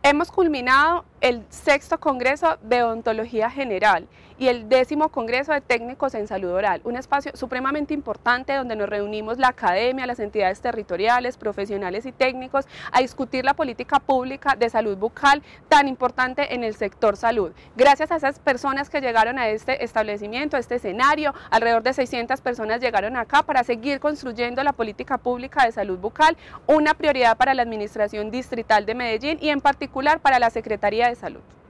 Hemos culminado el 6º Congreso de Odontología General y el 10º Congreso de Técnicos en Salud Oral, un espacio supremamente importante donde nos reunimos la academia, las entidades territoriales, profesionales y técnicos a discutir la política pública de salud bucal tan importante en el sector salud. Gracias a esas personas que llegaron a este establecimiento, a este escenario, alrededor de 600 personas llegaron acá para seguir construyendo la política pública de salud bucal, una prioridad para la Administración Distrital de Medellín y en particular para la Secretaría de Salud.